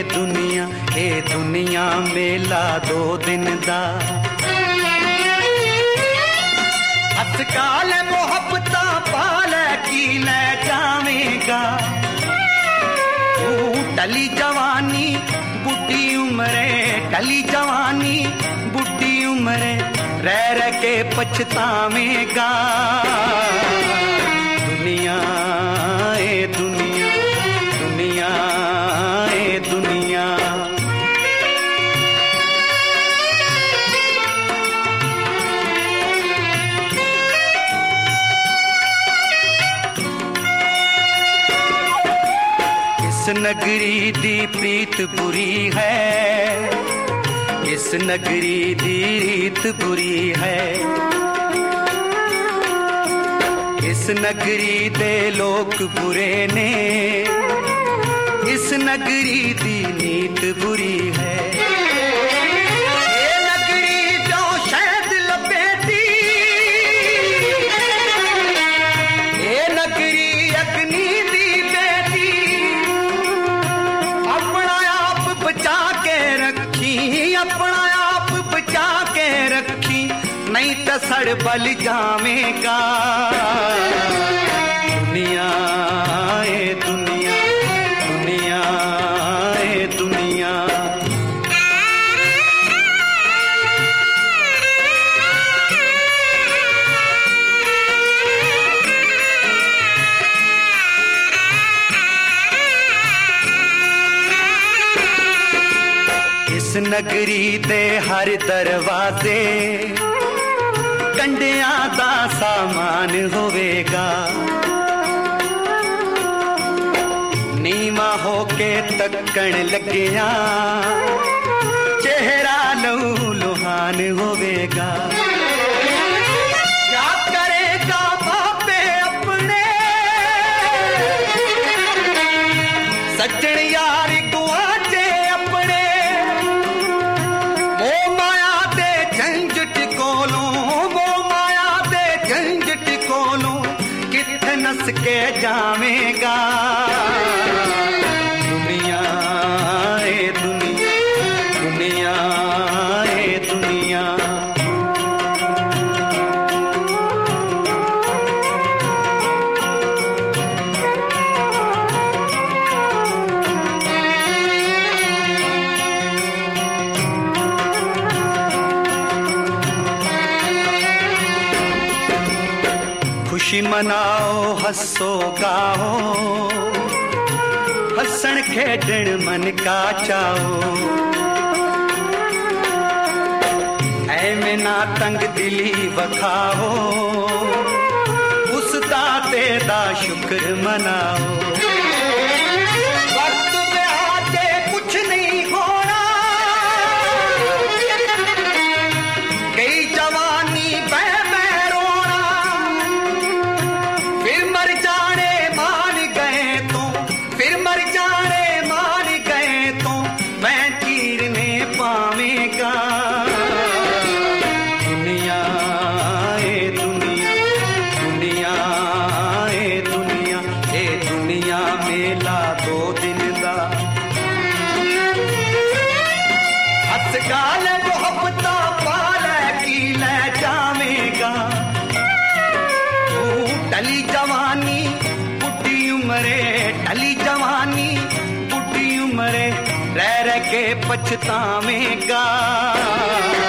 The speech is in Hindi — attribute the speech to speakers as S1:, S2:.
S1: दुनिया मेला 2 दिन दा अस्काल मोहब्बता पाले की ले जावेगा तू टली जवानी बुढ़ी उम्रे टली जवानी बुढ़ी उम्रे रह रह के पछतावेगा दुनिया ए दुनिया दुनिया ए दुनिया इस नगरी दी प्रीत बुरी है इस नगरी दी रीत बुरी है इस नगरी दे लोग बुरे ने इस नगरी दी नीत बुरी है ये नगरी जो शहद लपेटी ये नगरी अग्नि दी बेटी अपना आप बचा के रखी अपना आप बचा के रखी नहीं तो सड़ बल जावेगा दुनिया ए दुनिया दुनिया ए दुनिया इस नगरी दे हर दरवाजे कंडिया दा सामान होवेगा नीवा होके तक्कण लगिया चेहरा लहू लुहान होवेगा क्या करेगा बापे अपने सज्जन यार गुआचे अपने वो माया दे झंझट कोलों किथे नस के जावेगा दुनिया ए दुनिया दुनिया ए दुनिया खुशी मनाओ हंसो गाओ हंसण खेडण मन का चाओ ऐ में ना तंग दिली वखाओ उस दाते दा शुक्र मनाओ वक्त में आके कुछ नहीं होना गई जवानी दुनिया ए दुनिया दुनिया ए दुनिया ए दुनिया मेला 2 दिन दा अस्काल मोहब्बता पाले की ले जावेगा तू टली जवानी बुढ़ी उम्रे टली जवानी बुढ़ी उम्रे रह रह के पछतावेगा